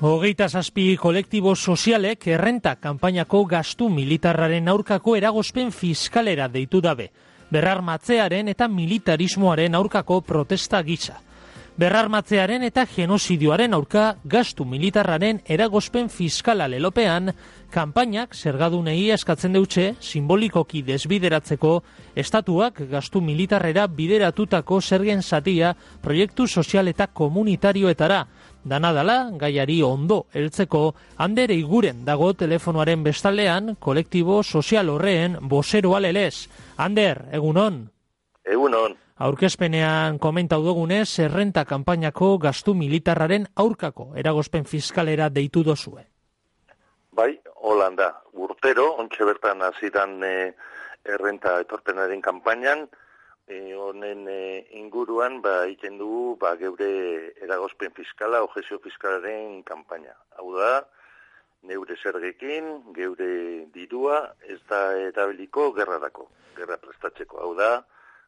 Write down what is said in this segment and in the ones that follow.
27 kolektibo sozialek errenta kanpainako gastu militarraren aurkako eragozpen fiskalera deitu dabe. Berrarmatzearen eta militarismoaren aurkako protesta gisa. Berrarmatzearen eta genozidioaren aurka gastu militarraren eragozpen fiskala lelopean, kanpainak zergadunei eskatzen deutxe simbolikoki desbideratzeko estatuak gastu militarrera bideratutako zergen zatia proiektu sozial eta komunitarioetara. Danadala, gaiari ondo heltzeko, Ander Eiguren dago telefonoaren bestaldean kolektibo sozial horreen bozeroa lelez. Ander, egunon? Egunon. Aurkezpenean komentau dugunez, errenta kanpainako gastu militarraren aurkako eragozpen fiskalera deitu dozue. Bai, Holanda. Urtero, ontxe bertan hazidan errenta etorpenaren kanpainan, honen inguruan egiten dugu geure eragozpen fiskala, objesio fiskalaren kanpaina. Hau da, neure zergekin, geure dirua, ez da erabiliko gerrarako, gerra prestatzeko. Hau da,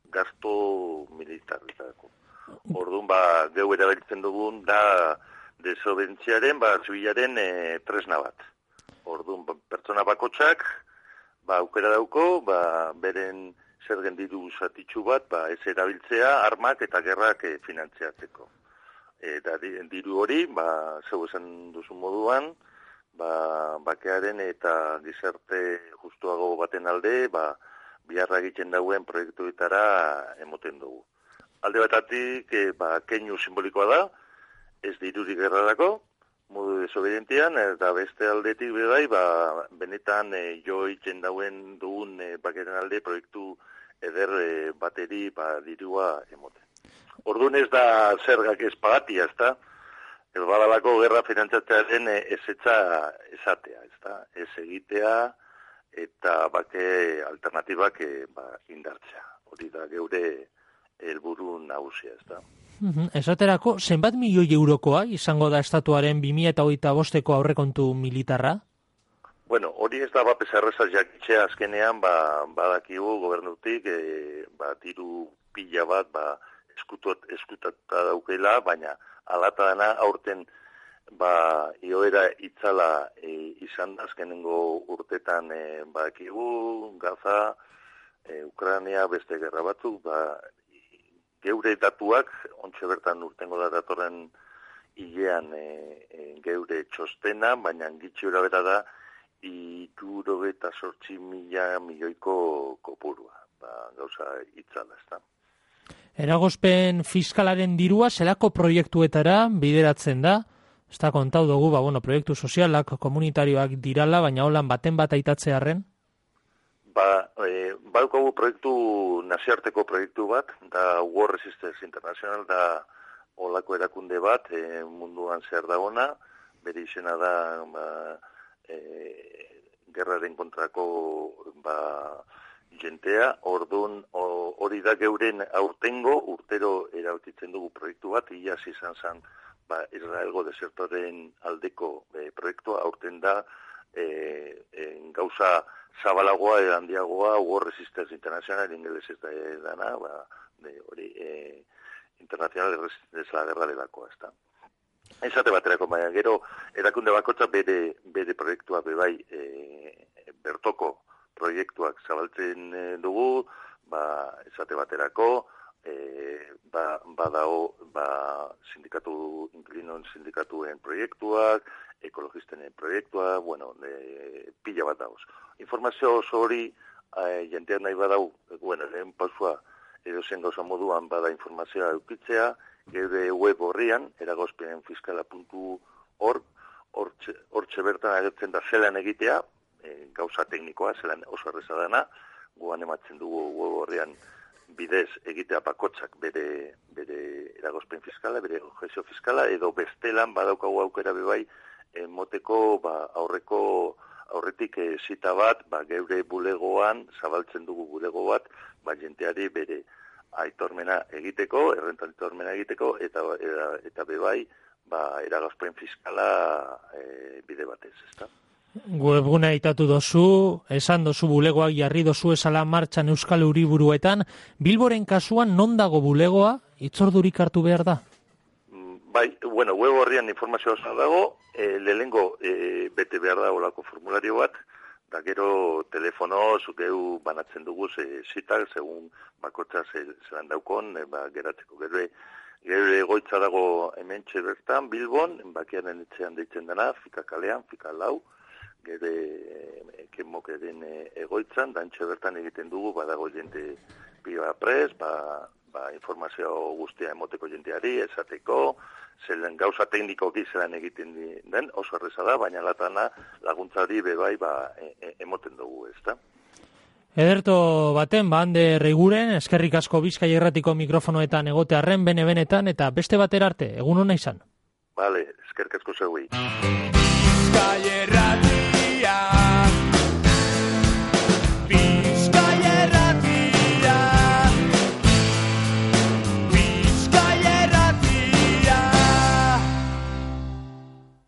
gasto militarretako. Orduan, geu erabiltzen dugun da desobedientziaren, zibilaren tresna bat. Orduan, pertsona bakotxak, aukera dauko, beren zergen diru zatitxu bat, ez erabiltzea armak eta gerrak finantziatzeko. Eta diru hori, zeu esan duzu moduan, bakearen eta gizarte justuago baten alde, biharra egiten dauen proiektuetara emoten dugu. Alde batatik, keinu simbolikoa da, ez dirurik gerrarako, modu desobedientian, eta beste aldetik bai, benetan jo egiten dauen dugun bakeren alde proiektu eder bateri dirua emoten. Orduan ez da zergak ez pagatia, ez da? Ez badalako gerra finantzatzearen ezetza esatea, ez da? Ez egitea, eta bake alternatibak indartzea. Hori da geure helburu nagusia, ez da? Esaterako, zenbat milioi eurokoa izango da estatuaren 2025ko aurrekontu militarra? Bueno, hori ez da pesarrezaz jakitzea azkenean, badakigu gobernutik, diru pila bat, eskutata daukela, baina alata dana aurten ioera itzala izan da azkenengo urtetan badakigu, Gaza, Ukraina, beste gerra batzuk, geure datuak, ontxe bertan urtengo da datorren hilean geure txostena, baina gitxiura bera da, 78 milioiko kopurua, gauza itzala, ez da. Eragozpen fiskalaren dirua zelako proiektuetara bideratzen da? Ez da kontau dugu, proiektu sozialak, komunitarioak dirala, baina holan baten bat aitatzearen? Baukagu proiektu, nazioarteko proiektu bat, da War Resistance International, da holako erakunde bat, munduan zer dagona, bere izena da gerraren kontrako jentea, orduan hori da geuren aurtengo, urtero erautitzen dugu proiektu bat, iaz izan zen Israelgo desertoren aldeko proiektua, aurten da gauza zabalagoa, handiagoa, War Resistance International, ingeles ez da dana, hori internacional resistance la guerra delakoa, ez da. Esate baterako, baina gero erakunde bakotza bere proiektua bebai bertoko proiektuak zabaltzen dugu, esate baterako, badao sindikatu, inklinon sindikatuen proiektuak, ekologistenen proiektua, pila bat dauz. Informazio oso hori, jentean nahi badau, lehen pausua edo zen gauza moduan bada informazioa eukitzea, geure web horrian, eragozpenfiskala.org, hortxe bertan agertzen da zelan egitea, gauza teknikoa, zelan oso erreza dana, guan ematzen dugu web horrian bidez egitea bakotxak bere eragozpen fiskala, bere objesio fiskala, edo bestelan badaukagu aukera bebai, moteko aurretik zita bat, geure bulegoan, zabaltzen dugu bulego bat, jenteari bere aitormena egiteko, errentan aitormena egiteko, eta bebai, eragozpen fiskala bide batez, ezta? Webguna aitatu dozu, esan dozu bulegoak jarri dozu esala martxan Euskal Euriburuetan, Bilboren kasuan non dago bulegoa, itzordurik hartu behar da? Bai, bueno, web horrian informazioa oso dago, lehengo bete behar da olako formulario bat, da gero telefono zukeu banatzen dugu zitak, segun bakotza zelan daukon, geratzeko gero egoitza dago hementxe bertan, Bilbon, bakiaren etxean deitzen dena, Fika kalean, Fika lau, gero kenmokeren egoitzan, dantxe bertan egiten dugu, badago jente piba prez, informazio guztia emoteko jenteari, esateko, zelen gauza teknikoki zelan egiten den, oso erreza da, baina latana laguntzari bebai emoten dugu, ez da? Ederto baten, hande Reiguren, eskerrik asko Bizkai Irratiko mikrofonoetan egotearren bene-benetan, eta beste batera arte, egun hona izan. Vale, eskerrik asko zeuei.